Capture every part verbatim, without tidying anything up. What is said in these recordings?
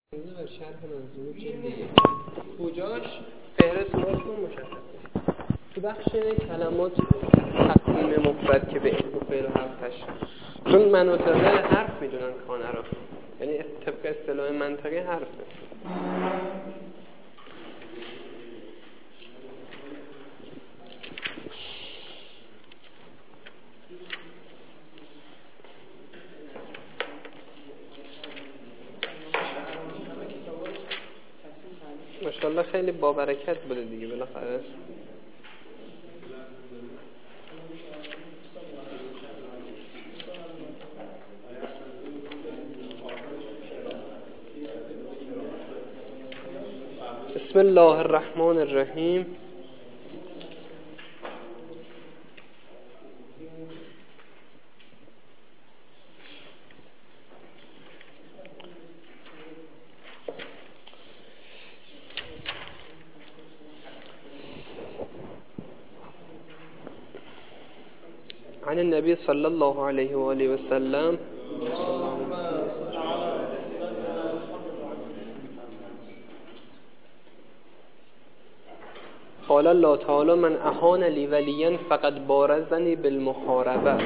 بر شرح منظومه جلد یک کجاش فهرست باز کن مشخص تو بخش کلمات تقسیم مفرد که به اسم و فعل و حرفش، چون مناطقه حرف میدونن کانه رو، یعنی طبق اصطلاح منطقه حرفه. ماشاءالله خیلی با برکت بوده دیگه بالاخره. بسم الله الرحمن الرحیم. عن النبي صلى الله عليه وآله وسلم قال الله تعالى من أهان لي وليا فقد بارزني بالمحاربة.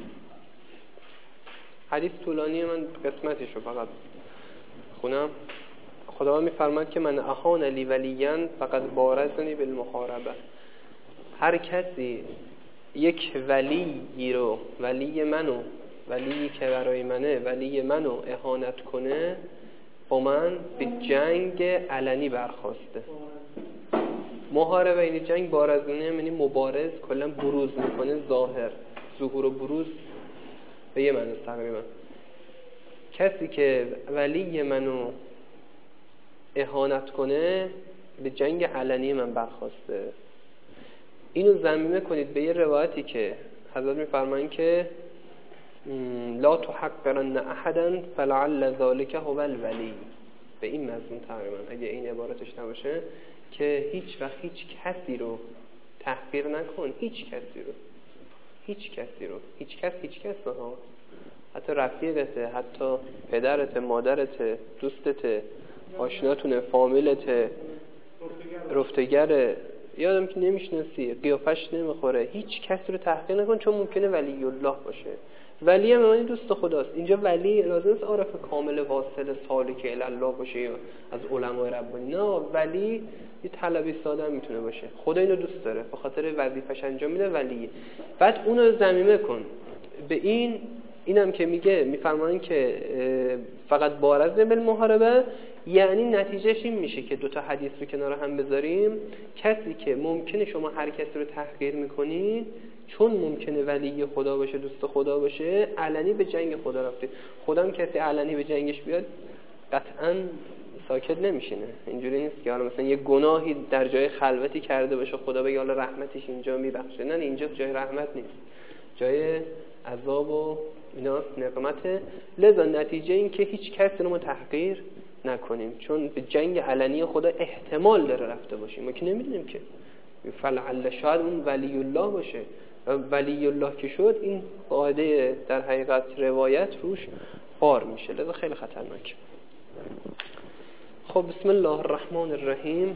حدیث طولانی، من قسمتشو فقط خونم. خدا میفرماید که من اهان لی ولیا فقد بارزنی بالمحاربه. هر کسی یک ولی رو، ولی منو، ولی که برای منه، ولی منو اهانت کنه، با من به جنگ علنی برخواسته. محاربه این جنگ بارزنه یعنی مبارز، کلا بروز میکنه، ظاهر، ظهور و بروز به یه معنی تقریبا. کسی که ولی منو اهانت کنه به جنگ علنی من برخواسته. اینو ضمیمه کنید به یه روایتی که حضرت میفرمایند که لا تحقرن احدا فلعل ذلك هو الولی. به این مضمون تقریبا، اگه این عبارتش نباشه که هیچ وقت هیچ کسی رو تحقیر نکن، هیچ کسی رو، هیچ کسی رو، هیچ کس هیچ کس نه، حتی رفیقته، حتی پدرته، مادرته، دوستته، آشناتونه، فامیلته، رفتگره، یادم که نمیشناسی، قیافش نمیخوره، هیچ کسی رو تحقیر نکن، چون ممکنه ولی الله باشه. ولی هم معنی دوست خداست. اینجا ولی لازم نیست عارف کامل واصل سالک الی الله باشه یا از علمای ربانی، نه، ولی یه طلبی ساده هم میتونه باشه. خدا اینو دوست داره، به خاطر وظیفش انجام میده ولی. بعد اونو ضمیمه کن به این. اینم که میگه میفرمایند که فقط بارز بالمحاربه، یعنی نتیجهش این میشه که دوتا حدیث رو کنار هم بذاریم. کسی که ممکنه شما هر کسی رو تحقیر میکنید چون ممکنه ولی خدا باشه، دوست خدا باشه، علنی به جنگ خدا رفته. خدا هم کسی علنی به جنگش بیاد قطعا ساکت نمیشینه. اینجوری نیست که حالا مثلا یه گناهی در جای خلوتی کرده باشه خدا بگه حالا رحمتش اینجا میبخشه. نه، اینجا جای رحمت نیست، جای عذاب و ایناست، نقمته. لذا نتیجه این که هیچ کسی رو ما تحقیر نکنیم، چون به جنگ علنی خدا احتمال داره رفته باشیم، ما که نمیدونیم که. فلعل شاید اون ولی الله باشه، ولی الله که شد این قاعده در حقیقت روایت روش بار میشه، لذا خیلی خطرناکه. خب بسم الله الرحمن الرحیم.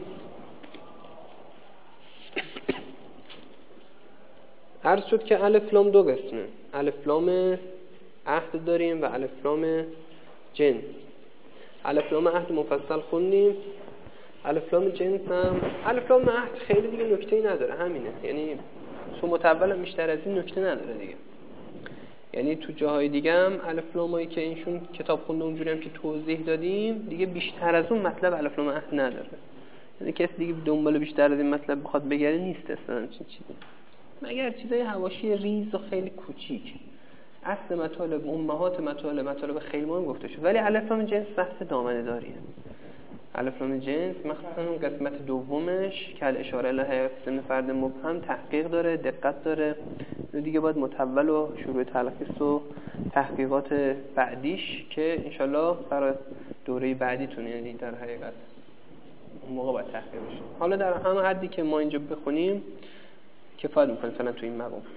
عرض شد که الف لام دو قسمه، الف لام عهد داریم و الف لام جنس. الف لام عهد مفصل خوندیم، الف لام جنس هم الف لام عهد خیلی دیگه نکته‌ای نداره، همینه. یعنی تو متول هم بیشتر از این نکته نداره دیگه. یعنی تو جاهای دیگه هم الف لامایی که اینشون کتاب خونده اونجوری هم که توضیح دادیم دیگه بیشتر از اون مطلب الف لام عهد نداره. یعنی کسی دیگه دنبال بیشتر از این مطلب بخواد بگره نیست اصلا چه چیزی، مگر چیزای حواشی ریز و خیلی کوچیک. اصل مطالب، امهات مطالب، مطالب خیلی مهم گفته شد. ولی الف لام جنس بحث دامنه داریه. الف لام جنس مخصوصا اون قسمت دومش که اشاره الیه اسم فرد مبهم تحقیق داره، دقت داره. دیگه باید متول و شروع تلخیص و تحقیقات بعدیش که انشالله برای دوره بعدیتون، یعنی در حقیقت اون موقع باید تحقیق بشه. حالا در همه حدی که ما اینجا بخونیم کفایت میکنه مثلا تو این مقام.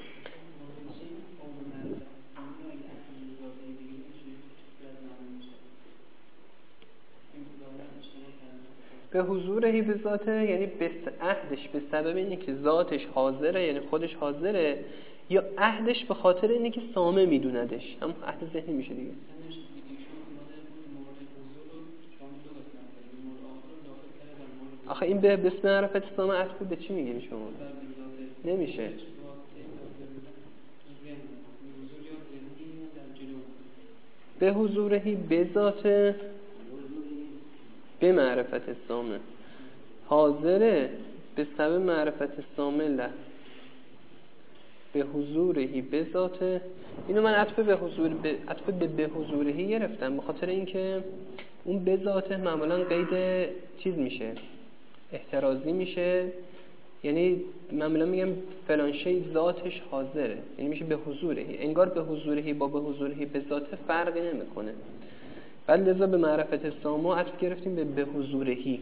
به حضورهی به ذاته یعنی به عهدش به سبب اینه که ذاتش حاضره، یعنی خودش حاضره، یا عهدش به خاطر اینه که سامه میدوندش، هم عهد ذهنی میشه دیگه. آخه این به بسم معرفت سامه عطف به چی میگیری شما؟ نمیشه. به حضورهی به ذاته به معرفت سامه حاضره به سبب معرفت سامه له به حضورهی به ذاته. اینو من عطف به حضور به عطف به به حضورهی گرفتم به خاطر اینکه اون به ذاته معمولا قید چیز میشه، احترازی میشه، یعنی معمولا میگم فلان شی ذاتش حاضره، یعنی میشه به حضورهی، انگار به حضورهی با به حضورهی به ذاته فرقی نمیکنه. بعد لذا به معرفت سامو عطف گرفتیم به به حضورهی.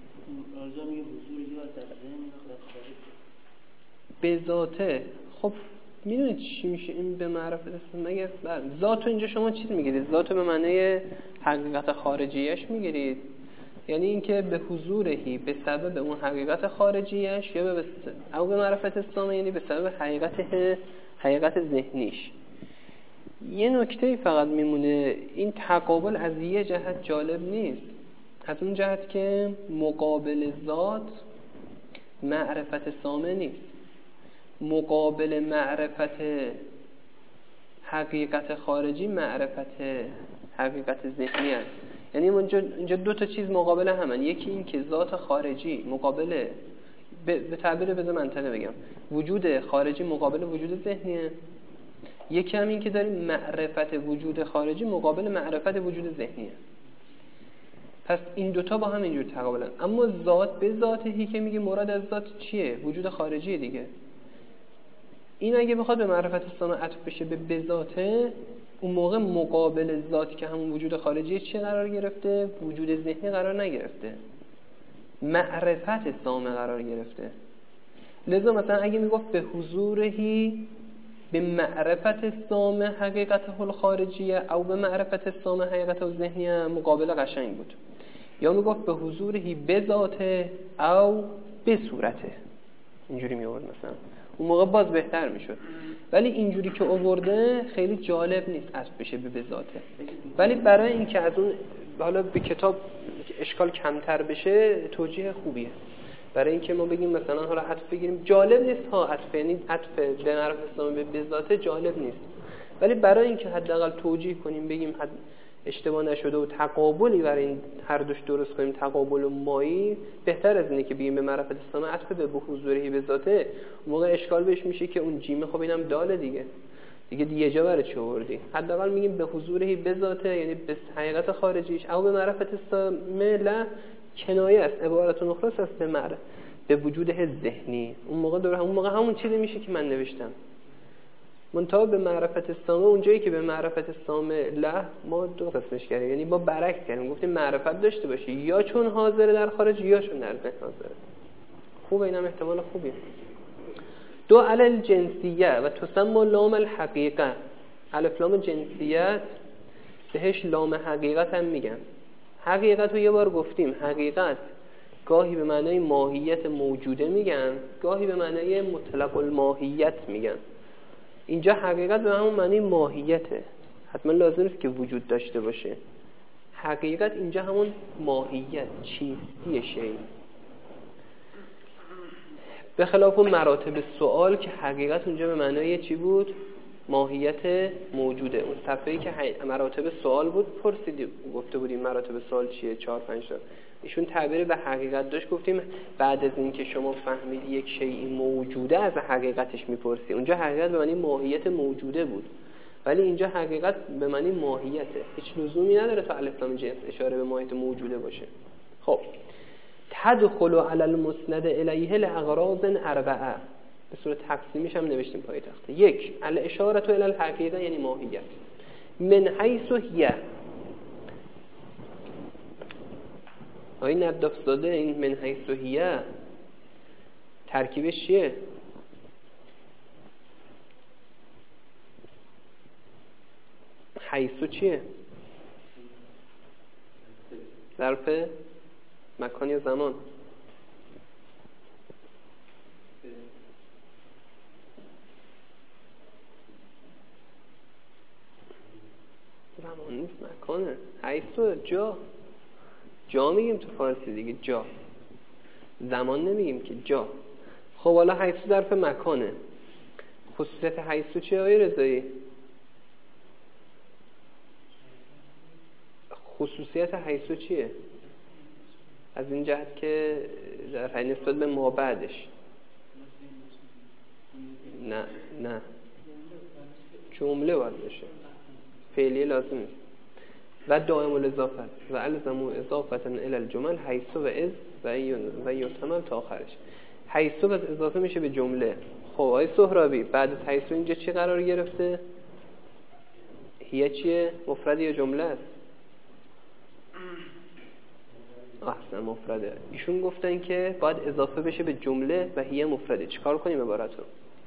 به ذاته خب میدونید چی میشه این به معرفت سامو؟ مگه ذاتو اینجا شما چیز میگیرید؟ ذاتو به معنی حقیقت خارجیش میگیرید، یعنی اینکه به حضورهی به سبب اون حقیقت خارجیش، یا به او به معرفت سامه یعنی به سبب حقیقت حقیقت ذهنیش. یه نکته فقط میمونه، این تقابل از یه جهت جالب نیست، از اون جهت که مقابل ذات معرفت سامه نیست، مقابل معرفت حقیقت خارجی معرفت حقیقت ذهنی است. یعنی اینجا دو تا چیز مقابل همن، یکی این که ذات خارجی مقابل به تعبیر بذار منطقه بگم وجود خارجی مقابل وجود ذهنیه، یکی هم این که داریم معرفت وجود خارجی مقابل معرفت وجود ذهنیه. پس این دوتا با هم اینجور تقابلن. اما ذات به ذاتهی که میگه مراد از ذات چیه؟ وجود خارجی دیگه. این اگه بخواد به معرفت سامه عطف بشه به به ذاته، اون موقع مقابل ذات که همون وجود خارجی چی قرار گرفته؟ وجود ذهنی قرار نگرفته، معرفت سامه قرار گرفته. لذا مثلا اگه میگفت به حضورهی به معرفت سامه حقیقت الخارجیه او به معرفت سامه حقیقت الذهنیه، مقابل قشنگ بود. یا میگفت به حضورهی به ذاته او به صورته، اینجوری میورد مثلا، اون موقع باز بهتر میشد. ولی اینجوری که آورده خیلی جالب نیست عطف بشه به به ذاته. ولی برای اینکه از اون حالا به کتاب اشکال کمتر بشه توجیه خوبیه. برای اینکه ما بگیم مثلا حالا عطف بگیریم جالب نیست ها، عطف یعنی عطف به معرفت سامه به ذاته جالب نیست، ولی برای اینکه حداقل توجیه کنیم بگیم حد اشتباه نشده و تقابلی برای این هر دوش درست کنیم، تقابل مایی، بهتر از اینه که بگیم به معرفت سامه عطف به حضورهی به ذاته. موقع اشکال بهش میشه که اون جیمه خب اینم داله دیگه دیگه دیگه جا برای چی آوردی؟ حداقل میگیم به حضورهی به ذاته، یعنی به حقیقت خارجیش، او به معرفت سامه لا کنایه است، عبارت اخرى است به معرفت به وجوده ذهنی. اون موقع دور اون موقع همون چیزی میشه که من نوشتم. منتها به معرفت سامه اونجایی که به معرفت سامه له ما دو قسمش کردیم، یعنی ما برعکس کردیم، گفتیم معرفت داشته باشی یا چون حاضره در خارج یا چون در ذهن حاضره. خوبه، اینم احتمال خوبیه. دو علل جنسیه و تسمى لام الحقیقه، الف لام جنسیت بهش لام حقیقت هم میگن. حقیقت رو یه بار گفتیم، حقیقت گاهی به معنای ماهیت موجوده میگن، گاهی به معنای مطلق الماهیت میگن. اینجا حقیقت به همون معنی ماهیته، حتما لازم نیست که وجود داشته باشه. حقیقت اینجا همون ماهیت، چیستی شی، به خلاف اون مراتب سوال که حقیقت اونجا به معنای چی بود؟ ماهیت موجوده. اون صفحه‌ای که مراتب سوال بود پرسیدی گفته بودیم مراتب سوال چیه، چهار پنج تا. ایشون تعبیر به حقیقت داشت، گفتیم بعد از این که شما فهمید یک شیء موجوده از حقیقتش میپرسی. اونجا حقیقت به معنی ماهیت موجوده بود، ولی اینجا حقیقت به معنی ماهیته، هیچ لزومی نداره تا الف لام جنس اشاره به ماهیت موجوده باشه. خب تدخل علی المسند الیه لاغراض اربعه، به صورت تقسیمیش هم نوشتیم پای تخته. یک، الاشاره الی الحقیقه یعنی ماهیت، من حیث هی. آیین نداف داده این من حیث هی ترکیبش چیه؟ حیث چیه؟ ظرف مکان یا زمان؟ زمان نیست، مکانه. حیث جا، جا میگیم تو فارسی دیگه، جا. زمان نمیگیم که، جا. خب حالا حیث ظرف مکانه. خصوصیت حیث چیه آقای رضایی؟ خصوصیت حیث چیه؟ از این جهت که در نسبت به ما بعدش. نه نه جمله باید بشه، فعلیه لازم نیست. و دائم الاضافه و الزموا اضافه الی الجمل حیث و از و یحتمل تا آخرش. حیث و اضافه میشه به جمله. خب آقای سهرابی بعد از حیث اینجا چی قرار گرفته؟ هیه چیه؟ مفرد یا جمله است؟ احسن مفرده. ایشون گفتن که باید اضافه بشه به جمله و هیه مفرده. چیکار کنیم عبارت رو؟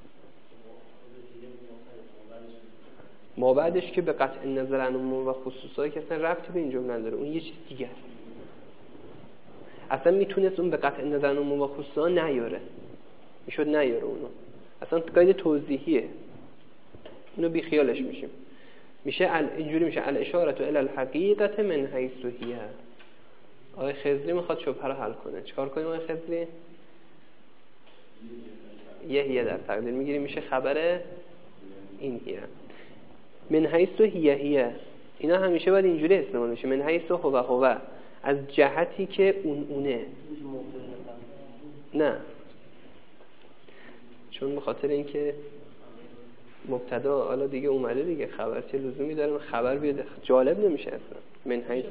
ما بعدش که به قطع نظر عن عموم و خصوصایی که اصلا ربطی به این جمله نداره، اون یه چیز دیگه است. اصلا میتونست اون به قطع نظر عن عموم و خصوصا نیاره، میشد نیاره اونو، اصلا قید توضیحیه، اونو بی خیالش میشیم. میشه اینجوری میشه الاشاره الی الحقیقت من حیث هی. آقای خضری میخواد شبهه رو حل کنه. چیکار کنیم آقای خضری؟ یه هیه در تقدیر میگیریم، میشه خبر این هیه. من حیث هیه هیه، اینا همیشه باید اینجوری استعمال میشه. من حیث هو هو، از جهتی که اون اونه. نه، چون به خاطر اینکه مبتدا حالا دیگه اومده دیگه، خبر چه لزومی داره خبر بیاد؟ جالب نمیشه اصلا. من حیث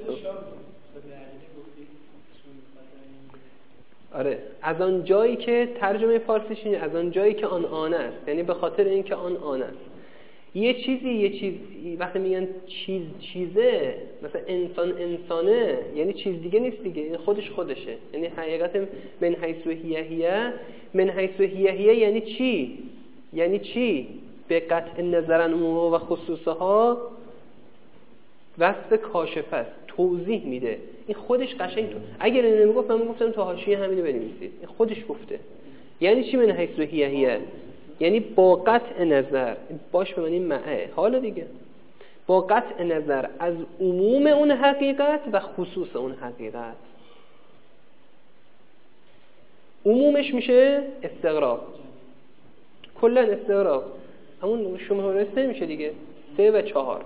آره، از آن جایی که ترجمه فارسیش اینه، از آن جایی که آن آن است، یعنی به خاطر اینکه آن آن است. یه چیزی یه چیز وقتی میگن چیز چیزه، مثلا انسان انسانه، یعنی چیز دیگه نیست دیگه، خودش خودشه. یعنی حقیقت من حیث هیه هیه، من حیث هیه هیه یعنی چی؟ یعنی چی؟ به قطع نظر عن عموم و خصوصها وصف کاشف است، توضیح میده. این خودش قشنگ تو اگر اینو نمیگفت من میگفتم تو حاشیه همینو بنویسید. این خودش گفته. یعنی چی من حیث هیه هیه؟ یعنی با قطع نظر، باش به معنی معه، حالا دیگه با قطع نظر از عموم اون حقیقت و خصوص اون حقیقت. عمومش میشه استغراق، کلا استغراق. همون شماره سه میشه دیگه، سه و چهار.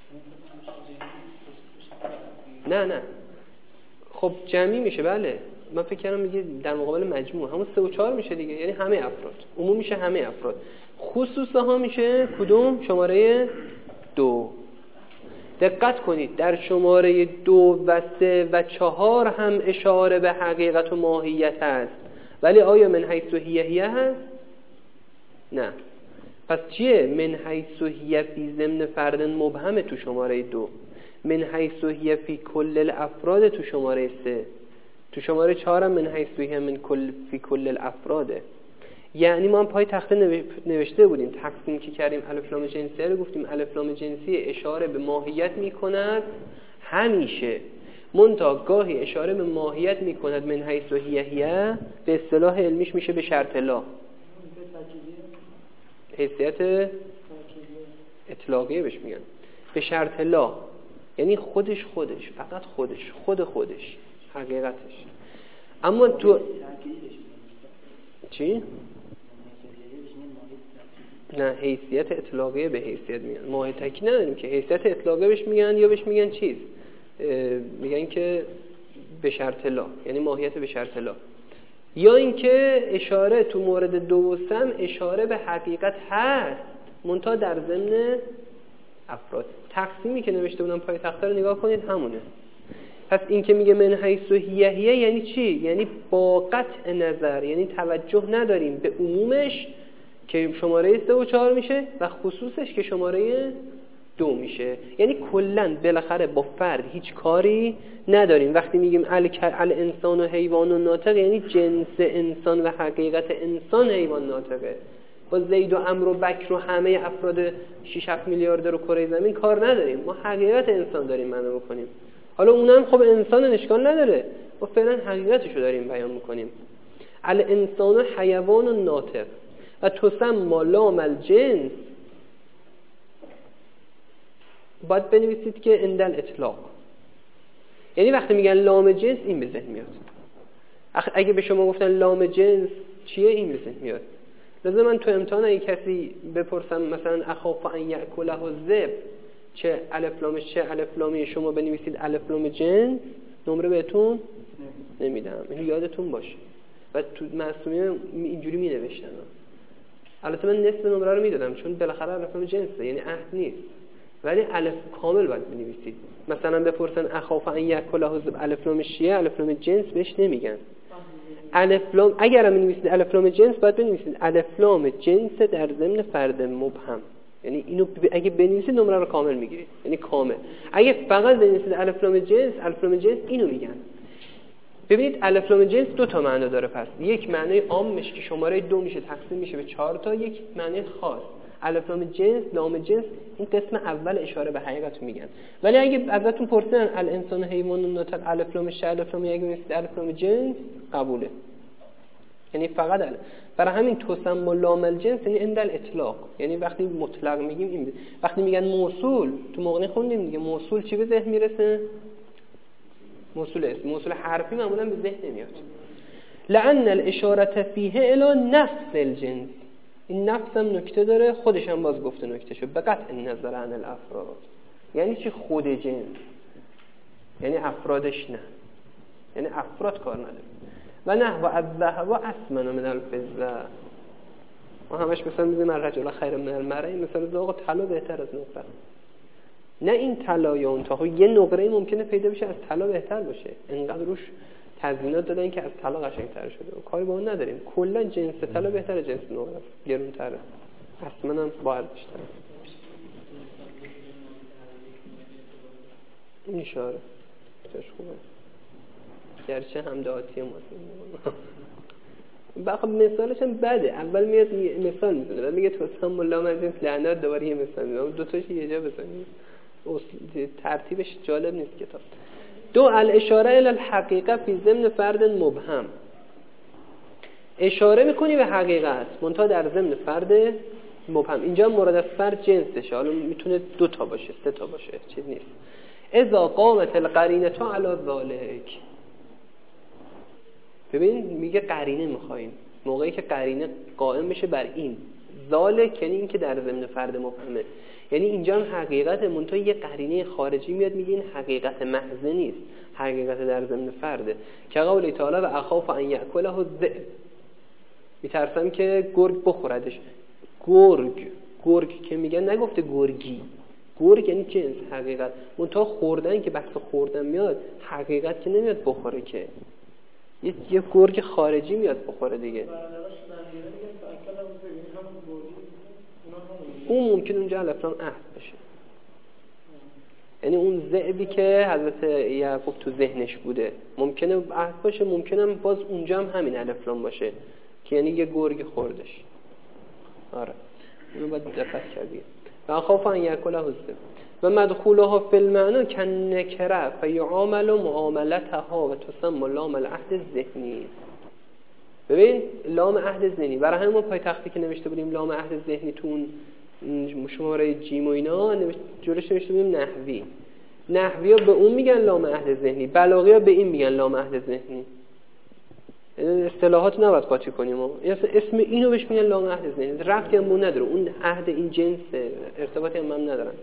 نه نه خب جمعی میشه، بله من فکر کردم میگه در مقابل مجموع، همون سه و چهار میشه دیگه، یعنی همه افراد. عموم میشه همه افراد، خصوصه ها میشه کدوم؟ شماره دو. دقت کنید در شماره دو و سه و چهار هم اشاره به حقیقت و ماهیت هست، ولی آیا من حیث هیه هیه هست؟ نه. پس چیه؟ من حیث هیه فی ضمن فرد مبهم تو شماره دو، من حیث هیه فی کل الافراد تو شماره سه، تو شماره چهارم من حیث هیه من کل فی کل الافراده. یعنی ما هم پای تخته نوشته بودیم تقسیم که کردیم الف لام جنسی رو گفتیم الف لام جنسی اشاره به ماهیت میکند همیشه، منتها گاهی اشاره به ماهیت میکند من حیث هیه هیه، به اصطلاح علمیش میشه به شرط لا، حیثیت اطلاقیه بهش میگن، به شرط لا، یعنی خودش خودش فقط خودش خود خودش حقیقتش. اما تو چی؟ نه حیثیت اطلاقیه به حیثیت میگن، ماهیتکی نداریم که. حیثیت اطلاقیه بهش میگن یا بهش میگن چیز، میگن که به شرط لا، یعنی ماهیت به شرط لا، یا اینکه اشاره تو مورد دو و سم اشاره به حقیقت هست منتها در ضمن افراد. تقسیمی که نوشته بودم پای تخته رو نگاه کنید همونه. پس این که میگه من حیث هیه هیه یعنی چی؟ یعنی با قطع نظر، یعنی توجه نداریم به عمومش که شماره سه و چهار میشه و خصوصش که شماره دو میشه. یعنی کلن بالاخره با فرد هیچ کاری نداریم. وقتی میگیم الانسان و حیوان و ناطق، یعنی جنس انسان و حقیقت انسان حیوان ناطقه. با زید و عمرو و بکر و همه افراد شش هفت میلیارد رو کره زمین کار نداریم، ما حقیقت انسان داریم معنا بکنیم. حالا اونم خب انسان اشکال نداره، ما فعلا حقیقتشو داریم بیان میکنیم. الانسان حیوان ناطق و تسمى لام الجنس، باید بنویسید که اندل اطلاق، یعنی وقتی میگن لام جنس این به ذهن میاد. اگه به شما گفتن لام جنس چیه این به ذهن میاد. لازم من تو امتحان اگه کسی بپرسم مثلا اخاف ان یاکله الذئب چه الف لامش چه الف لامی، شما بنویسید الف لام جنس، نمره بهتون نمیدم، اینو یادتون باشه. و تو معصومیه اینجوری می نوشتن. البته من نصف نمره رو میدادم چون بالاخره الف لام جنسه، یعنی عهد نیست، ولی الف کامل باید بنویسید. مثلا بپرسن اخاف ان یاکله الذئب الف لامش چیه، الف لام جنس بهش نمیگن. الف لام اگر هم بنویسید الف لام جنس باید بنویسید الف لام جنس در ضمن فرد مبهم، یعنی اینو اگه بنویسید نمره رو کامل میگیرید، یعنی کامل. اگه فقط بنویسید الف لام جنس، الف لام جنس اینو میگن. ببینید الف لام جنس دو تا معنی داره، پس یک معنی عامش که شماره دو میشه تقسیم میشه به چهار تا، یک معنی خاص. الف لام جنس، لام جنس این قسم اول اشاره به حقیقت میگن. ولی اگه ازتون پرسیدن الانسان حیوان ناطق الف لام ش الف لام، اگه بنویسید الف لام جنس قبوله، یعنی فقط الف. برای همین تسمى لام الجنس یعنی اندل اطلاق، یعنی وقتی مطلق میگیم این بید. وقتی میگن موصول تو مغنی خوندیم دیگه، موصول چی به ذهن میرسه؟ موصول اسم، موصول حرفی معمولا به ذهن نمیاد. لأن الاشاره فیه الی نفس الجنس، این نفس هم نکته داره، خودش هم باز گفته نکته شو، به قطع نظر عن الافراد. یعنی چی خود جنس؟ یعنی افرادش نه، یعنی افراد کار نداره. و نه و الذهب و اسمن من الفضه، ما همش مثلا میگیم الرجل خیر من المرء، مثلا ذوق طلا بهتر از نقره. نه این طلا یا اون تا یه نقره ممکنه پیدا بشه از طلا بهتر باشه، اینقدر روش تضمینات دادن که از طلا قشنگ‌تر شده، کاری با اون نداریم. کلا جنس طلا بهتره جنس نقره، گرون‌تره، اسمن هم با ارزش‌تره. این اشاره چش خوبه، گرچه همداتی ماست. بخب مثالش هم بده، اول میاد مثال میزنه، بعد میگه تسمى لام الجنس لعنت، دوباره یه مثال میزنه، دو تاش یه جا بزنید، ترتیبش جالب نیست کتاب. دو الاشاره الی الحقیقه فی ضمن فرد مبهم، اشاره میکنی به حقیقت منتها در ضمن فرد مبهم. اینجا مورد از فرد جنسشه، حالا میتونه دو تا باشه سه تا باشه، چیز نیست. اذا قامت القرینه علی ذلک، ببین میگه قرینه میخوایم، موقعی که قرینه قائم بشه بر این ذالک، یعنی این که در ضمن فرد مبهمه، یعنی اینجا هم حقیقت منتها یه قرینه خارجی میاد میگه این حقیقت محض نیست، حقیقت در ضمن فرده. که قول تعالی و اخاف ان یاکله الذئب، میترسم که گرگ بخوردش. گرگ گرگ که میگن نگفته گرگی، گرگ یعنی جنس حقیقت، منتها خوردن که بحث خوردن میاد، حقیقت که نمیاد بخوره، که یه یه گرگ خارجی میاد بخوره دیگه. اون ممکن اونجا الفلام عهد بشه، یعنی اون ذئبی که حضرت یعقوب تو ذهنش بوده ممکنه عهد باشه، ممکنه هم باز اونجا هم همین الفلام باشه که یعنی یه گرگ خوردش. آره اینو باید دقت کردی. و اخاف ان یاکله الذئب و مدخولها فی المعنی کنکره فیعامل معاملتها و تسمى لام العهد الذهنی. ببین لام عهد ذهنی، برای همین ما پایتختی که نوشته بودیم لام عهد ذهنی تو اون شماره جیم و اینا جلوش نوشته بودیم نحوی. نحوی ها به اون میگن لام عهد ذهنی، بلاغی ها به این میگن لام عهد ذهنی. اصطلاحات نباید قاطی کنیم، اسم اینو بهش میگن لام عهد ذهنی، ربطی هم به اون نداره، اون عهد این جنس ارتباطی هم, هم ندارن.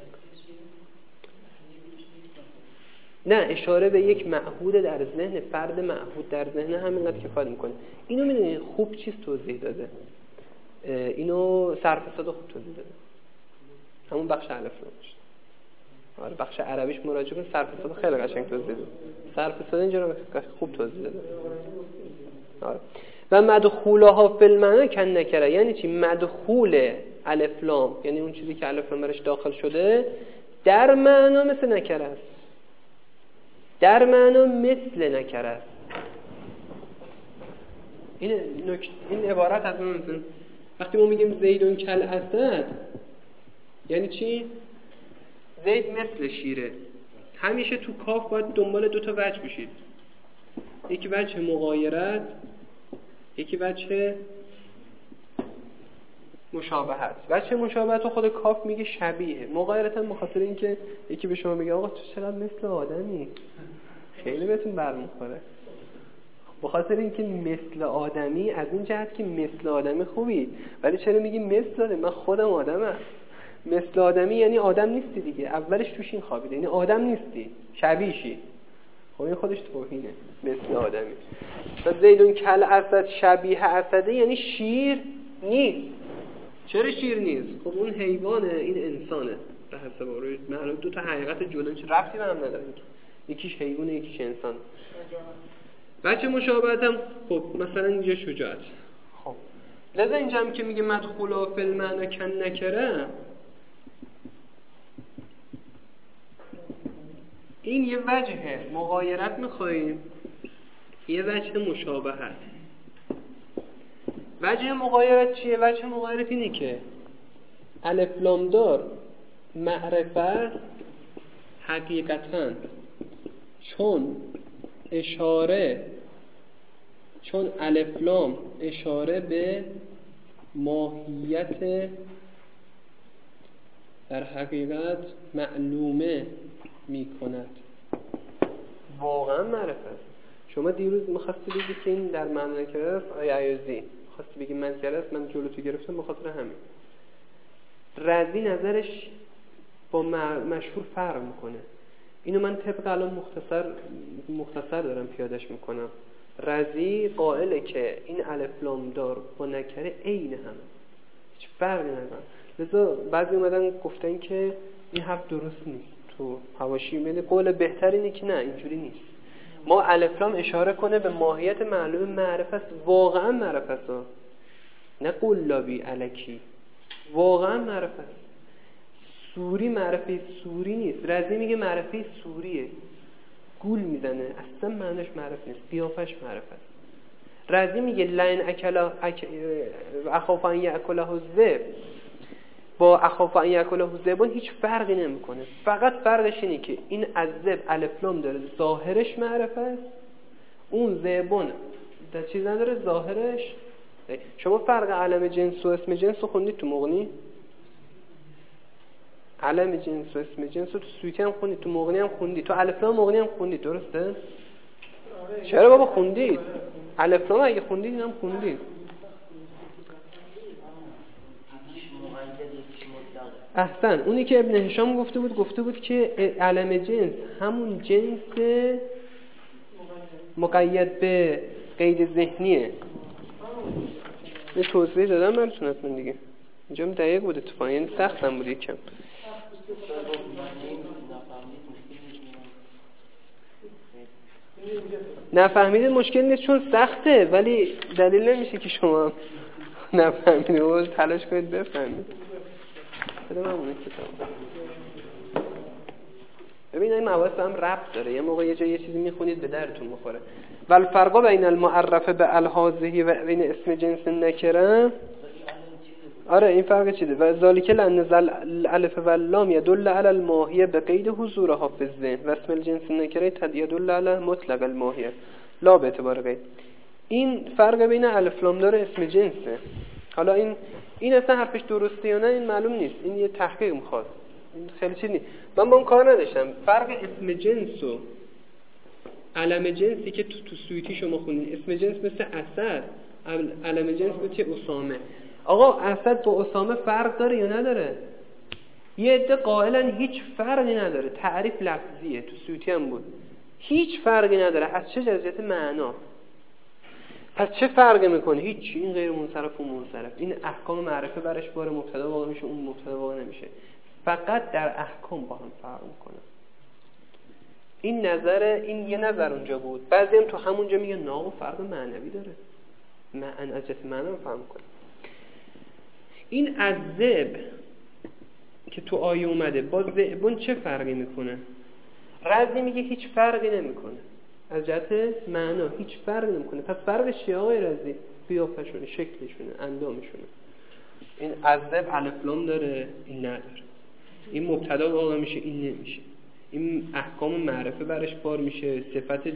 نه اشاره به یک معهود در ذهن، فرد معهود در ذهن همینقدر کفایت میکنه. اینو میدونید خوب چیز توضیح داده، اینو صرف صدا خوب توضیح داده، همون بخش الف لامش. آره بخش عربیش مراجعه کن، صرف صدا خیلی قشنگ توضیح داده، صرف صدا اینجا رو خوب توضیح داده. آره و مدخولها فی المعنی کن نکره، یعنی چی؟ مدخول الف لام یعنی اون چیزی که الف لام برش داخل شده در معنا مثل نکره است، در معنا مثل نکره است. این نکت... این عبارت از من مثلا وقتی ما میگیم زیدون کل اسد یعنی چی؟ زید مثل شیره، همیشه تو کاف باید دنبال دو تا وجه بشید. یکی وجه مغایرت، یکی وجه مشابهت. وجه مشابهت رو خود کاف میگه شبیه، مغایرت هم بخاطر اینکه یکی به شما میگه آقا تو چقدر مثل آدمی، خیلی بهتون برمیخوره. بخاطر اینکه مثل آدمی از این جهت که مثل آدمی خوبی، ولی چرا میگی مثل آدمی؟ من خودم آدمم. مثل آدمی یعنی آدم نیستی دیگه، اولش توش این خوابیده، یعنی آدم نیستی، شبیه‌شی. خب این خودش توهینه، مثل آدمی. و زیدون کل اسد شبیه اسده یعنی شیر نیست. چرا شیر نیست؟ خب اون حیوانه، این انسانه. به حسب روی معلوم دو تا حقیقت جدا، چه ربطی به هم نداره. یکیش حیوانه، یکیش انسان. بچه مشابهت هم خب مثلا اینجا شجاعت. خب لذا اینجا هم که میگه مدخولا فی المعنی کن نکره، این یه وجه مغایرت میخواییم، یه وجه مشابهت. وجه مغایرت چیه؟ وجه مغایرت اینه که الف لام دار معرفت حقیقتاً چون اشاره چون الف لام اشاره به ماهیت در حقیقت معلومه می کند. واقعا معرفت. شما دیروز می‌خواستی بگی که این در معنی نکره است، آیا عیازی خواستی بگی منکر است، من جلو تو گرفتم بخاطر همین. رضی نظرش با مشهور فرق میکنه. اینو من طبق الان مختصر مختصر دارم پیادش میکنم. رضی قائله که این الف لام دار با نکره عین همه، هیچ فرقی نداره. لذا بعضی اومدن گفتن که این حرف درست نیست. تو حواشی میاد قول بهتر اینه که نه اینجوری نیست. ما الف لام اشاره کنه به ماهیت معلوم معرفت، واقعا معرفت ها، نه قلابی الکی، واقعا معرفت. سوری معرفه سوری نیست. رضی میگه معرفه سوریه، گول میزنه، اصلا معنیش معرفت نیست، قیافش معرفت. رضی میگه لئن اکلا اک... اخاف ان یاکله الذئب با اخاف ان یاکله الذئب هیچ فرقی نمیکنه. فقط فرقش اینه که این از ذئب الف لام داره، ظاهرش معرفت است، اون ذئبون در چیز نداره، ظاهرش. شما فرق علم جنس و اسم جنس رو خوندید تو مغنی؟ علم جنس و اسم جنس رو تو سویتی هم خوندید، تو مغنی هم خوندید، تو الف لام مغنی هم خوندید، درسته؟ چرا بابا خوندید؟ الف لام اگه خوندید اینم خوندید. احسن. اونی که ابن هشام گفته بود گفته بود که علم جنس همون جنس مقید به قید ذهنیه. یه توضیح دادم براتون حتما دیگه. اینجا هم دقیق بود اتفاقا، یعنی سخت هم بود یکم. نفهمیدید مشکل نیست چون سخته، ولی دلیل نمیشه که شما نفهمیدید و تلاش کنید بفهمید. بده من اونه کتاب. ببین این مواضع هم ربط داره. یه موقع یه جای یه چیزی میخونید به درتون میخوره. والفرق بین المعرفه به الهازهی و بین اسم جنس نکره. آره این فرق چیه؟ و ذالک لان الالف و اللام يدل على الماهیه به قید حضورها فی الذهن و اسم الجنس نکره يدل على مطلق الماهیه لا به اعتبار قید. این فرق بین الف لام داره اسم جنسه. حالا این این اصلا حرفش درسته یا نه این معلوم نیست، این یه تحقیق میخواد، این خیلی چیز نیست. من با اون کار نداشتم. فرق اسم جنس و علم جنسی که تو تو سویتی شما خوندین، اسم جنس مثل اسد، علم جنس مثل اسامه. آقا اسد با اسامه فرق داره یا نداره؟ یه عده قائلن هیچ فرقی نداره، تعریف لفظیه، تو سویتی هم بود، هیچ فرقی نداره. از چه جزئیات معنا؟ پس چه فرقی میکنه؟ هیچ. این غیر منصرف و منصرف، این احکام معرفه برش باره مبتدا واقع میشه، اون مبتدا واقع نمیشه، فقط در احکام با هم فرق میکنه. این نظر این یه نظر اونجا بود. بعضی هم تو همونجا میگه نه فرق معنوی داره، معنی از جهت معنا فهم کنه. این از ذئب که تو آیه اومده با ذئبون چه فرقی میکنه؟ رضی میگه هیچ فرقی نمیکنه از جهت معنا، هیچ فرقی نمیکنه. پس فرقش چیه آقای رضی؟ قیافشونه، شکلشونه، اندامشونه. این از ذئب الف لام داره، این نداره. این مبتدا واقع میشه، این نمیشه. این احکام معرفه برش بار میشه، صفت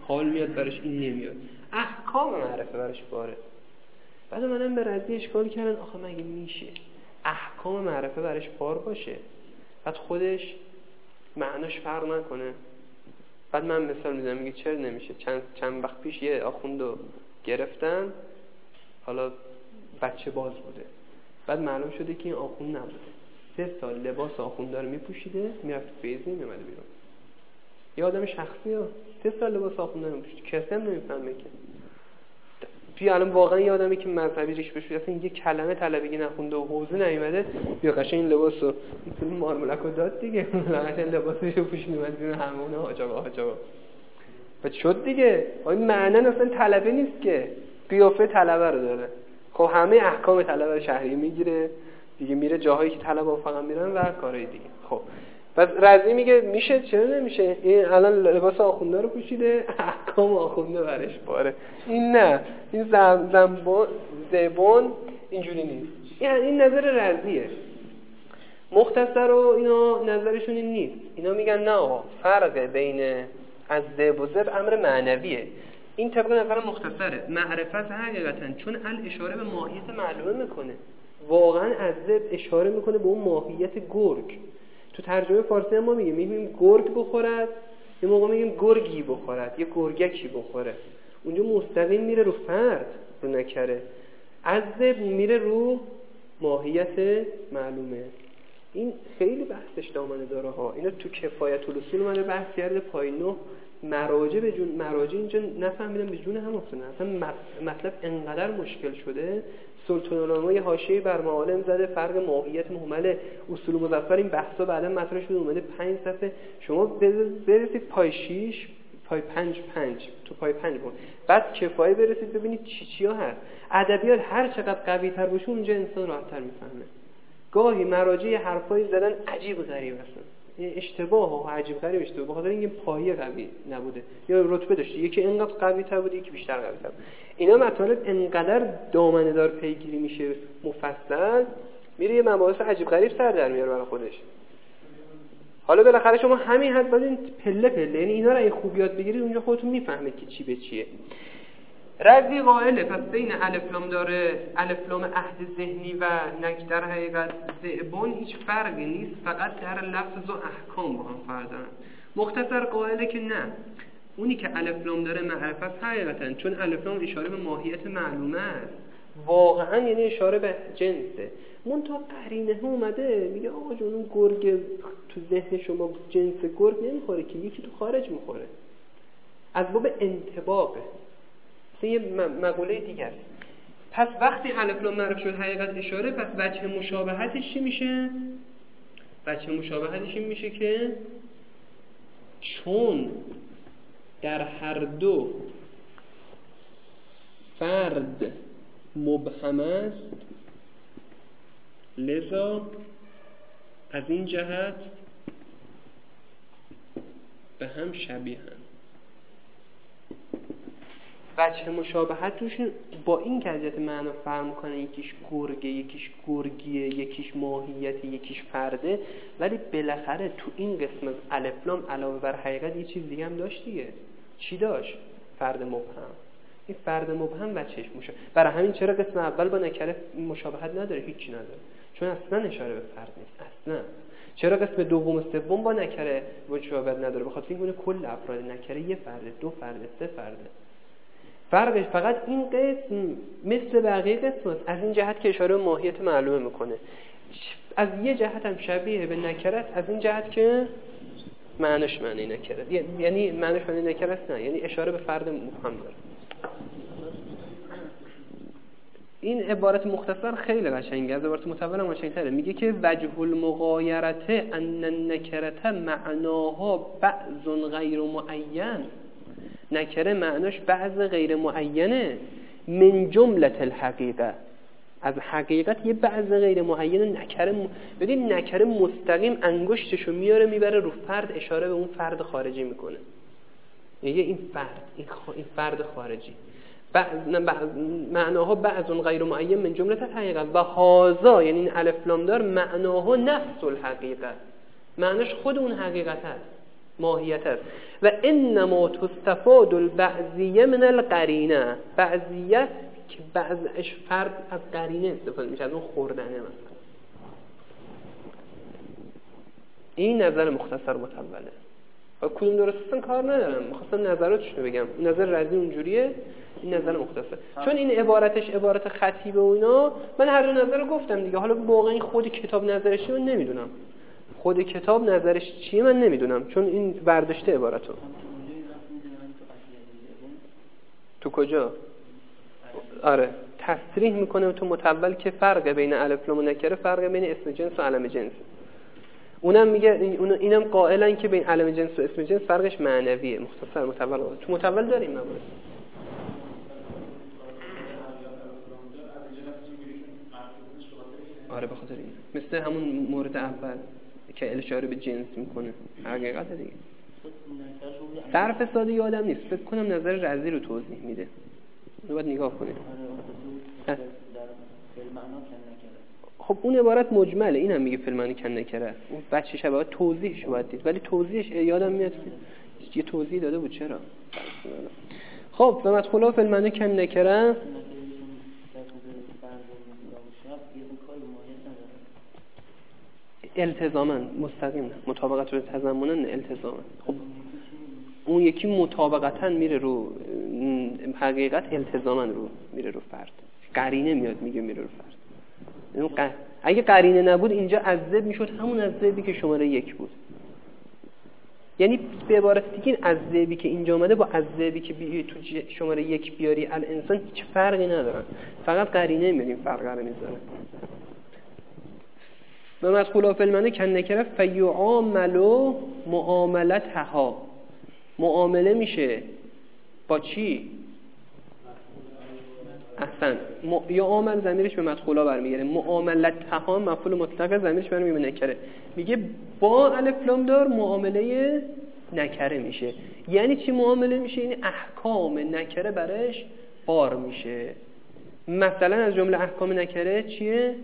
حال میاد برش، این نمیاد. احکام معرفه برش باره. بعد منم به رضی اشکال کردن آخه مگه میشه احکام معرفه برش بار باشه بعد خودش معناش فرق نکنه؟ بعد من مثال میزنم میگه چرا نمیشه؟ چند چند وقت پیش یه آخوندو گرفتن، حالا بچه باز بوده، بعد معلوم شده که این آخوند نبوده، سه سال لباس آخونده رو میپوشیده میرفت فیضی میومده بیرون. یه آدم شخصی ها سه سال لباس آخونده رو میپوشید، کسی هم نمیفهمه که توی الان واقعا یه آدمی که مذهبی ریش بشه اصلا یه کلمه طلبگی نخونده و حوزه نیومده بیا قشنگ این لباسو این مارمولک رو داد دیگه، قشنگ لباسش رو پوشید اومد بیرون همونه حاج آقا حاج آقا بعد شد دیگه. این معنی اصلا طلبه نیست که، قیافه طلبه رو داره. خب همه احکام طلبه شهری میگیره دیگه، میره جاهایی که طلبه فقط میرن و کارهای دیگه. خب بس رضی میگه میشه چرا نمیشه؟ این الان لباس آخونده رو پوشیده، احکام آخونده برش باره. این نه، این زم زنبون زبون اینجوری نیست. این این نظر رضیه. مختصر و اینا نظرشون این نیست. اینا میگن نه آقا فرق بین از ذب و ذب امر معنویه. این طبق نظر مختصره. معرفت حقیقتا چون ال اشاره به ماهیت معلومه میکنه. واقعا از ذب اشاره میکنه به اون ماهیت گرگ. تو ترجمه فارسی هم ما میگیم میگیم گرگ بخورد، یه موقع میگیم گرگی بخورد، یه گرگکی بخوره. اونجا مستقیم میره رو فرد، رو نکره. از ذب میره رو ماهیت معلومه. این خیلی بحثش دامنه داره ها. اینا تو کفایت الاصول اومده بحث کرده، پای نه مراجع به جون مراجع اینجا نفهمیدن به جون هم افتادن. اصلا مطلب انقدر مشکل شده. سلطان العلماء یه حاشیه‌ای بر معالم زده فرق ماهیت مهمل اصول مظفر، این بحثا بعدا مطرح شده اومده پنج صفحه. شما برسید پای شش پای پنج پنج تو پای پنج بود، بعد کفایه برسید ببینید چی چیا هست. ادبیات هر چقدر قوی تر باشه اونجا انسان راحت تر میفهمه. گاهی مراجع حرفای زدن عجیب و غریب هستن، اشتباه و عجیب غریب اشتباه، بخاطر اینکه پایه قوی نبوده یا رتبه داشته، یکی اینقدر قوی تر بود یکی بیشتر قوی تر. اینا مطالب انقدر دامنه دار پیگیری میشه مفصل، میره یه مباحث عجیب غریب سر در میاره برای خودش. حالا بالاخره شما همین حد باید پله پله، یعنی اینا رو این خوب یاد بگیرید اونجا خودتون میفهمید که چی به چیه. رضی قائله پس بین الف لام داره الف لام عهد ذهنی و نک در حقیقت ذئبون هیچ فرقی نیست، فقط در لفظ و احکام با هم فرق دارن. مختصر قائله که نه، اونی که الف لام داره معرفت حقیقتا، چون الف لام اشاره به ماهیت معلومه است واقعا، یعنی اشاره به جنسه. منتها قرینه اومده میگه آقا جون اون گرگ تو ذهن شما جنس گرگ نمیخوره که، یکی تو خارج میخوره، از باب انطباقه. یه مقوله دیگر. پس وقتی الف لام معرف شد حقیقت اشاره، پس وجه مشابهتش چی میشه؟ وجه مشابهتش این میشه که چون در هر دو فرد مبهم است، لذا از این جهت به هم شبیهند. وجه مشابهت توشون با این قضیت معنا فرق میکنه، یکیش گرگه، یکیش گرگیه، یکیش ماهیت، یکیش فرده، ولی بالاخره تو این قسم از الف لام علاوه بر حقیقت یه چیز دیگه هم داشت دیگه. چی داشت؟ فرد مبهم. این فرد مبهم وجهش میشه. برای همین چرا قسم اول با نکره مشابهت نداره؟ هیچی نداره، چون اصلا اشاره به فرد نیست اصلا. چرا قسم دوم و سوم با نکره مشابهت نداره؟ بخاطر اینکه کل افراد نکره یه فرد، دو فرد، سه فرده. فرقش فقط این قسم مثل بقیه قسم است، از این جهت که اشاره به ماهیت معلومه میکنه. از یه جهت هم شبیه به نکره است، از این جهت که معنیش معنی نکره، یعنی معنیش معنی نکره است، نه یعنی اشاره به فرد مبهم داره. این عبارت مختصر خیلی قشنگه، از عبارت مطول هم قشنگ‌تره. میگه که وجه المغایرته ان النکرته معناها بعض غیر معین. نکره معناش بعض غیر معینه، من جمله الحقیقه، از حقیقت یه بعض غیر معینه. نکره م... ببین نکره مستقیم انگشتشو میاره میبره رو فرد، اشاره به اون فرد خارجی میکنه، یعنی این فرد این, خ... این فرد خارجی. بعض بعض معناها بعض غیر معین من جمله الحقیقه و هذا، یعنی این الف لام دار معناها نفس الحقیقه، معناش خود اون حقیقت است. ماهیت است. و انما تستفاد البعضیه من القرینه، بعضیت که بعضش فرد از قرینه استفاده میشه، از اون خوردنه. مثلا این نظر مختصر متوله. و کدوم درستن کار ندارم، می‌خواستم نظراتشو بگم. نظر رضی اونجوریه، این نظر مختصر. چون این عبارتش عبارت خطیبه و اینا، من هر دو نظر رو گفتم دیگه. حالا واقعا خود کتاب نظرش من نمیدونم. خود کتاب نظرش چیه من نمیدونم، چون این برداشته عبارتو. تو کجا؟ آره تصریح میکنه تو متول که فرق بین الف لام و نکره فرق بین اسم جنس و علم جنس. اونم میگه اینم قائلن که بین علم جنس و اسم جنس فرقش معنویه. مختصر متول تو متول داریم موارد. آره به خاطر این مثل همون مورد اول که اشاره به جنس میکنه حقیقت دیگه. صرف ساده یادم نیست، فکر کنم نظر رضی رو توضیح میده. اونو باید نگاه کنیم. خب اون عبارت مجمله، اینم میگه فیلمانی کن نکره. اون بچه شبه توضیحش باید دید، ولی توضیحش یادم میاد که یه توضیح داده بود. چرا؟ خب و مدخولا فیلمانی کن نکره التزاما مستقیم مطابقت رو تضمنن التزاما. خب اون یکی مطابقتا میره رو حقیقت، التزاما رو میره رو فرد. قرینه میاد میگه میره رو فرد. ق... اگه قرینه نبود اینجا عذب میشد همون عذبی که شماره یک بود. یعنی به عبارت دیگه این عذبی که اینجا اومده با عذبی که بی... تو شماره یک بیاری الانسان هیچ فرقی ندارن، فقط قرینه میاد این فرق رو میذاره. و مدخولا فی المعنی کن نکره فیعاملو معاملتها، معامله میشه با چی؟ احسن م... یا عامل ضمیرش به مدخولا برمیگره، معاملتها مفعول مطلق ضمیرش برمیگره به نکره. میگه با الف لام دار معامله نکره میشه. یعنی چی معامله میشه؟ این احکام نکره برش بار میشه. مثلا از جمله احکام نکره چیه؟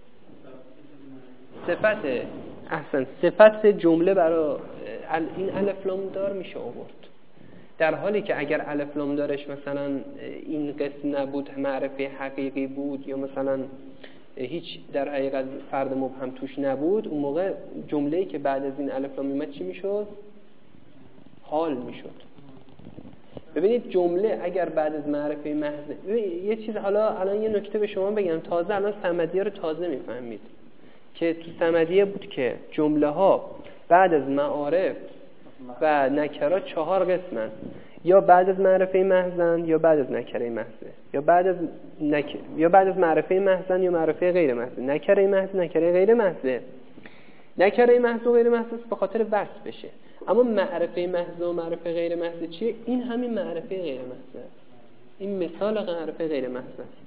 صفت. احسن صفت جمله برای این الف لام دار میشه آورد. در حالی که اگر الف لام دارش مثلا این قسم نبود، معرفه حقیقی بود، یا مثلا هیچ در حقیقت فرد مبهم توش نبود، اون موقع جمله‌ای که بعد از این الف لام میاد چی میشد؟ حال میشد. ببینید جمله اگر بعد از معرفه محض، یه چیز حالا الان یه نکته به شما بگم، تازه الان صمدیه رو تازه میفهمید که تو صمدیه بود که جمله ها بعد از معارف و نکره چهار قسمن، یا بعد از معرفه محضن یا بعد از نکره محضه، یا بعد از نک... یا بعد از معرفه محضن یا معرفه غیر محضه. نکره محض نکره غیر محضه. نکره محض و غیر محض به خاطر وصف بشه، اما معرفه محض و معرفه غیر محض چیه؟ این همین معرفه غیر محض است. این مثال معرفه غیر محض است.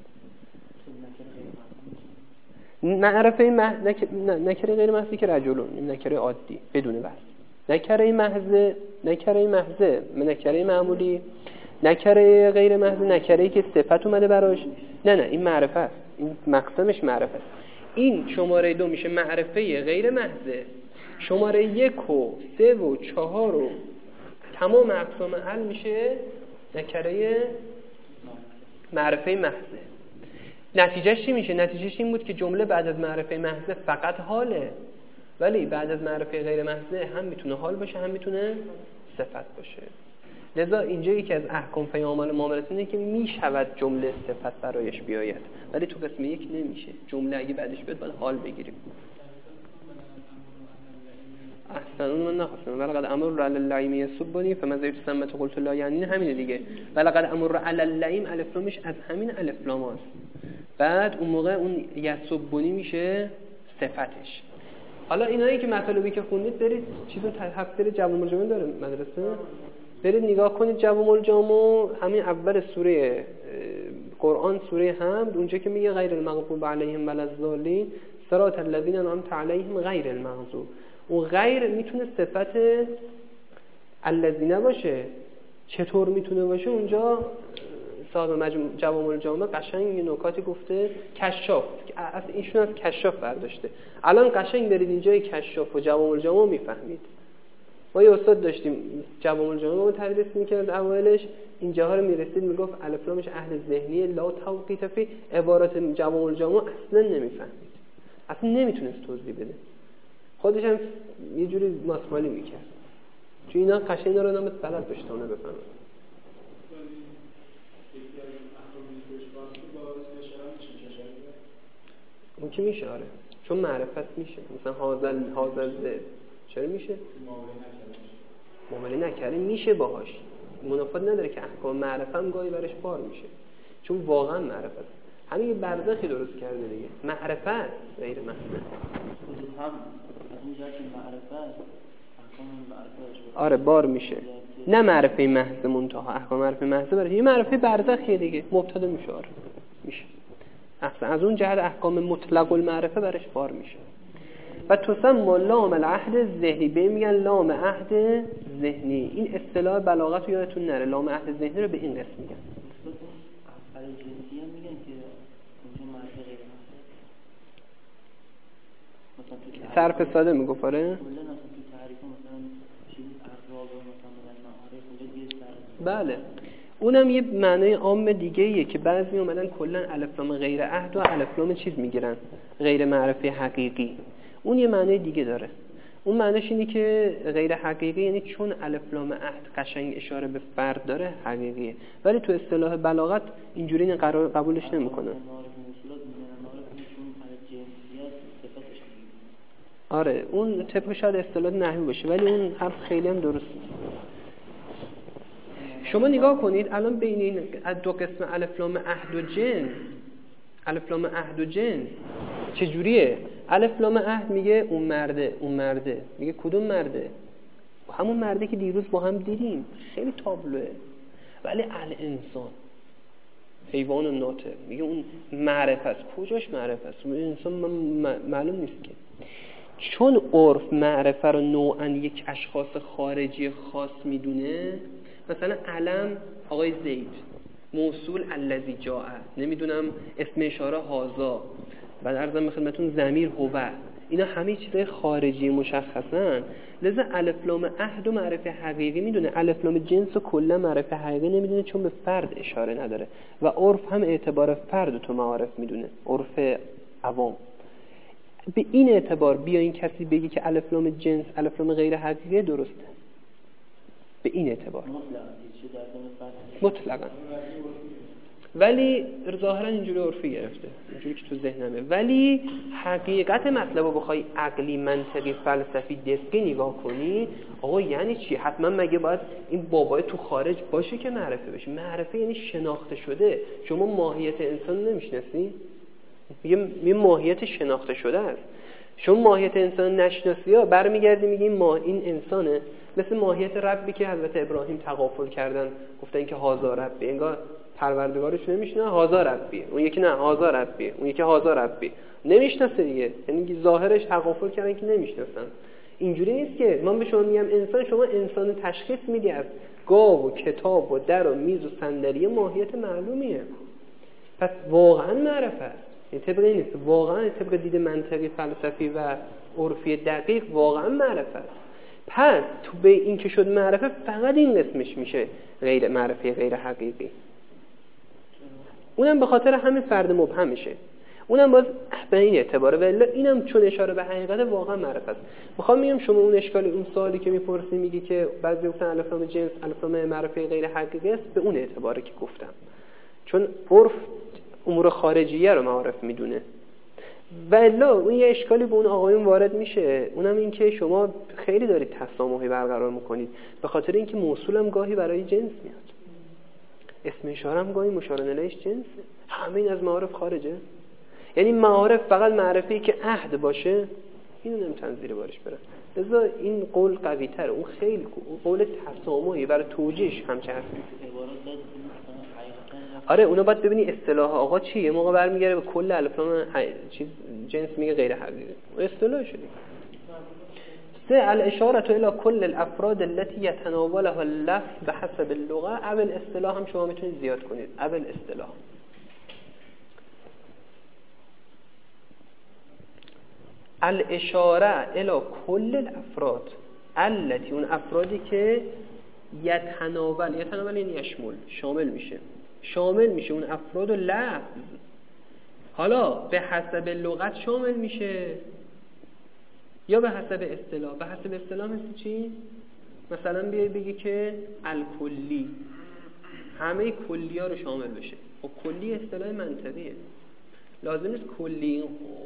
معرفه مح... نک... نکره غیر محضی که رجلون، این نکره عادی بدون وصف. نکره محض نکره محض نکره معمولی. نکره غیر محض نکره‌ای که صفت اومده براش. نه نه این معرفه است، این مقسمش معرفه است. این شماره دو میشه معرفه غیر محضه. شماره یک و سه و چهار و تمام اقسام حل میشه نکره معرفه محضه. نتیجهش چی میشه؟ نتیجهش این بود که جمله بعد از معرفه محضه فقط حاله، ولی بعد از معرفه غیر محضه هم میتونه حال باشه هم میتونه صفت باشه. لذا اینجا یکی از احکام فیعامل معاملات اینه که میشود جمله صفت برایش بیاید، ولی تو قسم یک نمیشه. جمله اگه بعدش بیاد باید حال بگیریم. احسن اون من نخواستم. ولقد امر علی اللعیم یسبنی فماذا تسمت قلت لا، یعنی همینه دیگه. ولقد امر علی اللعیم الف لامش از همین الف لام است. بعد اون موقع اون یسبنی میشه صفتش. حالا اینایی که مطالبی که خوندید برید چیزو تفسیر جوامع الجامع داره مدرسه، برید نگاه کنید. جوامع الجامع همین اول سوره قرآن، سوره حمد، اونجا که میگه غیر المغضوب علیهم ولا الضالین صراط الذین انعمت علیهم غیر المغضوب، اون غیر میتونه صفت الذین باشه. چطور میتونه باشه؟ اونجا صاحب جوامع الجامع قشنگ یه نکاتی گفته. کشاف اصلا ایشون از کشاف برداشته. الان قشنگ برید اینجای کشاف و جوامع الجامع میفهمید. ما یه استاد داشتیم جوامع الجامع رو تدریس می‌کرد، اوایلش اینجاها رو میرسید میگفت الف لامش اهل ذهنی لا توقیت فی، عبارات جوامع الجامع اصلا نمیفهمید، اصلا نمیتونست توضیح بده، خودش هم یه جوری ماسمالی میکرد، چون اینا قشنگ اینا رو نامت بلد باشه تا اونو بفهمن. اون که میشه آره، چون معرفت میشه، مثلا حاضر حاضر زد چرا میشه؟ معامله نکرده میشه باهاش، منافات نداره که احکام معرفت هم گاهی برش بار میشه، چون واقعا معرفت همین یه برزخی درست کرده دیگه، معرفت غیر محض هم اینجا که معرفت احکام معرفتش آره بار میشه، نه معرفه محض منتها احکام معرفه محض برای یه معرفه برزخیه دیگه، مبتدا میشه آره میشه، اصلا از اون جهت احکام مطلق المعرفه برش بار میشه. و تسمى لام العهد ذهنی، به میگن لام عهد ذهنی. این اصطلاح بلاغت رو یادتون نره، لام عهد ذهنی رو به این قسم میگن. برای جنسی هم میگن که اونجا معرفه غیر محض، صرف ساده میگفت آره؟ کلا اصلا تو تعریف مثلا چیز اعراب مثلا معارف اونجا دیگه بله، اونم یه معنای عام دیگه ایه که بعضی اومدن کلا الف لام غیر عهد و الف لام چیز میگیرن، غیر معرفه حقیقی. اون یه معنای دیگه داره، اون معنیش اینه که غیر حقیقی یعنی چون الف لام عهد قشنگ اشاره به فرد داره حقیقیه، ولی تو اصطلاح بلاغت اینجوری قرار قبولش نمیکنن. آره اون طبق شاید اصطلاح نحوی باشه، ولی اون حرف خیلی هم درست نیست. شما نگاه کنید الان بین این دو قسم الف لام عهد و جنس، الف لام عهد و جنس چجوریه؟ الف لام عهد میگه اون مرده، اون مرده میگه کدوم مرده؟ همون مرده که دیروز با هم دیدیم، خیلی تابلوه. ولی الانسان حیوان ناطق میگه اون معرفت است. کجاش معرفت است؟ انسان معلوم نیست که، چون عرف معرفه رو نوعا یک اشخاص خارجی خاص میدونه. مثلا علم آقای زید، موصول الذی جاء، نمیدونم اسم اشاره هازا، و در ضمن خدمتتون ضمیر هو، اینا همه چیزای خارجی مشخصن. لذا الف لام عهد و معرفه حقیقی میدونه، الف لام جنس و کلا معرفه حقیقی نمیدونه، چون به فرد اشاره نداره و عرف هم اعتبار فرد تو معارف میدونه، عرف عوام. به این اعتبار بیاین کسی بگی که الف لام جنس الف لام غیر حقیقی درسته، به این اعتبار مطلقاً، ولی ظاهرا اینجوری عرفی گرفته، اینجوری که تو ذهنمه. ولی حقیقت مطلب رو بخوای عقلی منطقی فلسفی دستی نگاه کنی، آقا یعنی چی؟ حتما مگه باید این بابای تو خارج باشه که معرفه بشه؟ معرفه یعنی شناخته شده. شما ماهیت انسان نمیشناسی؟ یه ماهیت شناخته شده است. شما ماهیت انسان نشناسی ها برمیگردی میگی ما این انسانه، مثل ماهیت ربی که حضرت ابراهیم تغافل کردن، گفتن که هازا ربی، انگار پروردگارش نمیشنه، هازا ربی، اون یکی نه هازا ربی، اون یکی هازا ربی، نمیشناسه دیگه، یعنی ظاهرش تغافل کردن که نمیشناسن. اینجوری نیست که من به شما میگم انسان، شما انسان تشخیص میدی از گاو و کتاب و در و میز و صندلی، ماهیت معلومیه. پس واقعا معرفت است، این طبق این نیست، واقعا طبق دید منطقی فلسفی و عرفی دقیق واقعا معرفت است. پس تو به این که شد معرفه، فقط این قسمش میشه غیر معرفه غیر حقیقی، اونم به خاطر همین فرد مبهم میشه، اونم باز به این اعتباره، ولی اینم چون اشاره به حقیقت واقعا معرفت است. میخوام میگم شما اون اشکال اون سوالی که میپرسی میگی که بعضی گفتن الف لام جنس الف لام معرفه غیر حقیقی است، به اون اعتباره که گفتم، چون عرف امور خارجیه رو معارف میدونه. و الا اون یه اشکالی به اون آقایون وارد میشه، اونم این که شما خیلی دارید تسامحی برقرار میکنید، به خاطر اینکه موصولم گاهی برای جنس میاد، اسم اشاره هم گاهی مشار الیهش جنسه، همین از معارف خارجه. یعنی معارف فقط معرفی که عهد باشه، اینو نمیتونن زیر بارش برن. لذا این قول قوی تره، اون خیلی قول تسامحی برای توجیهش همچه هست. آره اونو باید ببینی اصطلاح آقا چیه، یه موقع برمیگره به کل الف لام چیز جنس میگه غیر حقیقی، اصطلاح شده. سه الاشاره الى کل الافراد التي يتناولها اللفظ بحسب اللغه، اول اصطلاح هم شما میتونید زیاد کنید، اول اصطلاح الاشاره الى کل الافراد، التی اون افرادی که یتناول یتناول یعنی یشمل شامل میشه شامل میشه اون افراد و لفظ. حالا به حسب لغت شامل میشه یا به حسب اصطلاح. به حسب اصطلاح مثل چی؟ مثلا بیای بگی که الکلی همه کلی ها رو شامل بشه. خب کلی اصطلاح منطقیه، لازم نیست کلی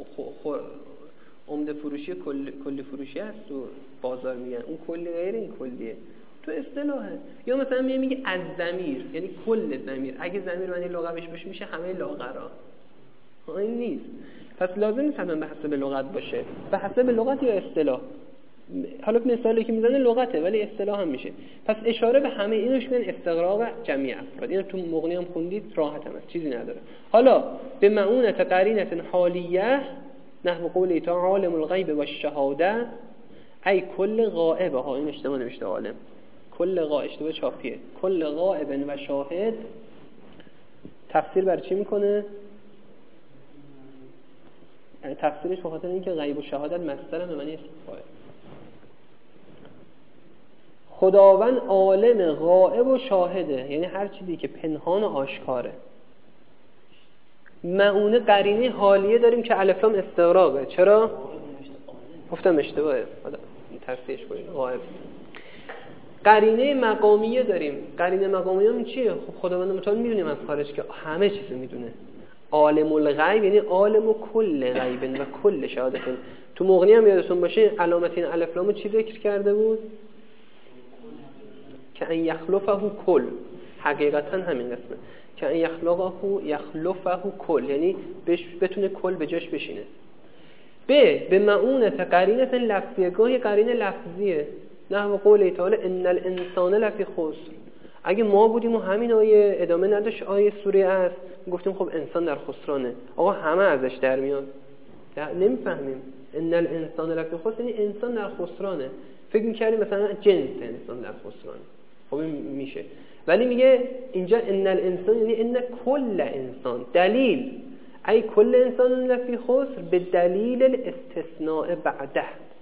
عمده فروشی کلی, کلی فروشی هست تو بازار میگن اون کلی غیر این کلیه تو اصطلاحه. یا مثلا میگه از ضمیر یعنی کل ضمیر، اگه ضمیر معنی لغویش بشه میشه همه لاغرا، این نیست. پس لازم نیست حتما به حسب لغت باشه، به حسب لغت یا اصطلاح. حالا مثالی که میزنه لغته ولی اصطلاح هم میشه. پس اشاره به همه اینوش میگن استغراق جمعی افراد. اینو تو مغنی هم خوندید، راحت هم هست، چیزی نداره. حالا به معونت قرینه حالیه نحو قولی تا عالم الغیب و الشهاده ای کل غائبه ها، این اشتباه نوشته عالم، کل غائب اشتباه چاپیه، کل غائب و شاهد. تفسیر بر چی میکنه؟ تفسیرش به خاطر اینکه غیب و شهادت مصدر به معنی اسم فاعل. خداوند عالم غائب و شاهده، یعنی هر چیزی که پنهان و آشکاره. معونه قرینه حالیه داریم که الف لام استغراقه. چرا؟ گفتم اشتباهه، حالا تفسیرش کنید. غائب. قرینه مقامیه داریم. قرینه مقامیه هم چیه؟ خب خداوند متعال میدونیم از خارج که همه چیزو میدونه. عالم الغیب یعنی عالم و کل غیب و کل شهادت. تو مغنی هم یادتون باشه علامت این الف لامو چی ذکر کرده بود؟ که ان یخلفه کل. حقیقتا همین قسمه که ان یخلقه یخلفه کل، یعنی بتونه کل به جاش بشینه. ب به معونت قرینه لفظیه، گاهی قرینه لفظیه نحو قول تعالی ان الانسان لفی خسر. اگه ما بودیم و همین آیه ادامه نداشت آیه سوره است گفتیم خب انسان در خسرانه، آقا همه ازش در میاد، نمیفهمیم. ان الانسان لفی خسر یعنی انسان در خسرانه، فکر می‌کردیم مثلا جنس انسان در خسرانه. خب این میشه، ولی میگه اینجا ان الانسان یعنی ان کل انسان. دلیل ای کل انسان لفی خسر به دلیل الاستثناء بعده.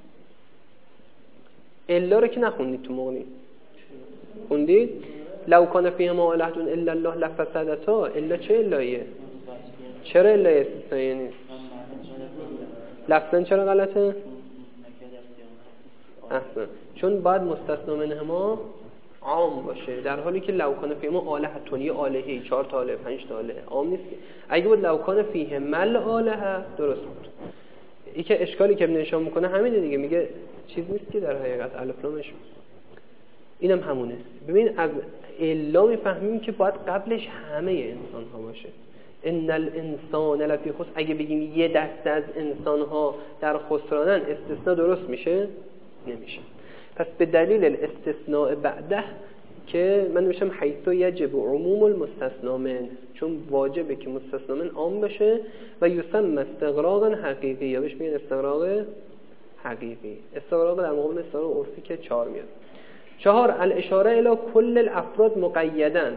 الا رو که نخوندید تو مغنی، خوندید لو کان فیهما الہ الا الله لفسدتا. الا چه الایه؟ چرا الایه استثنایی نیست؟ لفظاً چرا غلطه؟ احسن، چون باید مستثنا منهما عام باشه، در حالی که لو کان فیهما الہ یه الهی چهار تا الہ پنج تا الہ عام نیست. اگه بود لو کان فیهما الہ درست بود. این که اشکالی که نشون میکنه همینه دیگه، میگه چیز نیست که در حقیقت الف لامش اینم همونه. ببین از الا میفهمیم که باید قبلش همه انسان ها باشه. ان الانسان لفی خسر. اگه بگیم یه دسته از انسان ها در خسرانن استثناء درست میشه؟ نمیشه. پس به دلیل الاستثناء بعده که من میشم حیث یجب عموم المستثنا من، چون واجبه که مستثنا من عام بشه و یسمى استغراقا حقیقی، یا بهش میگن استغراق حقیقی. استغراق در مقابل استغراق عرفی که چهار میاد. چهار الاشاره الی کل الافراد مقیدن،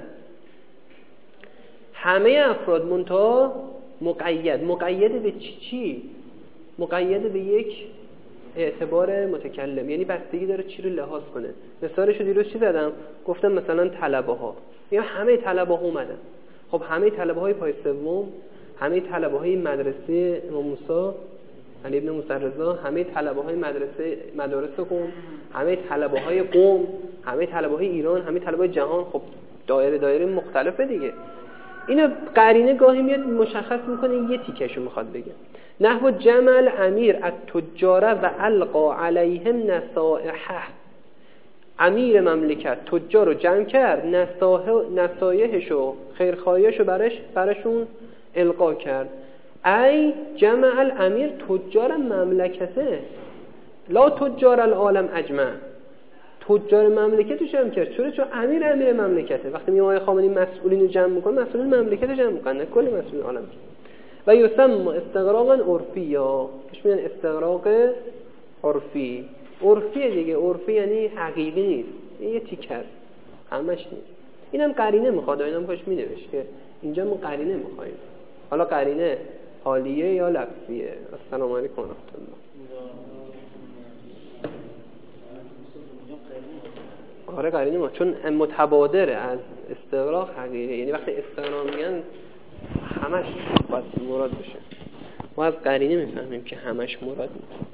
همه افراد منتها مقید. مقید به چی چی؟ مقید به یک اعتبار متکلم، یعنی بستگی داره چی رو لحاظ کنه. مثالش رو دیروز چی زدم؟ گفتم مثلا طلبه ها، یا همه طلبه ها اومدن. خب همه طلبه های پای سوم، همه طلبه های مدرسه امام موسی علی ابن موسی رضا، همه طلبه های مدرسه مدارس قم، همه طلبه های قم، همه طلبه های ایران، همه طلبه های جهان. خب دایره دایره مختلفه دیگه. اینو قرینه گاهی میاد مشخص میکنه، یه تیکشو میخواد بگه. نحو جمع الامیر التجار و القا علیهم نصائحه. امیر مملکت تجار رو جمع کرد، نصایحشو خیرخواهیشو برش برشون القا کرد. ای جمع الامیر تجار مملکته لا تجار العالم اجمع. تجار مملکتش جمع کرد. چرا؟ چون امیر امیر مملکته. وقتی میگه آقای خامنه‌ای مسئولین رو جمع میکنه، مسئولین مملکت جمع میکنه، کل مسئولین عالم. و یسمى استغراقا عرفی، یا بهش میگن استغراق عرفی. عرفی دیگه، عرفی یعنی حقیقی نیست، یه تیکر همش نیست. اینم قرینه میخواد، اینم کاش مینوشت که اینجا ما قرینه میخوایم. حالا قرینه حالیه یا لفظیه. السلام علیکم و رحمت الله. آره قرینه ما، چون متبادره از استغراق حقیقه، یعنی وقتی استغراق میگن همش باید مراد بشه. ما از قرینه میفهمیم که همش مراد نیست.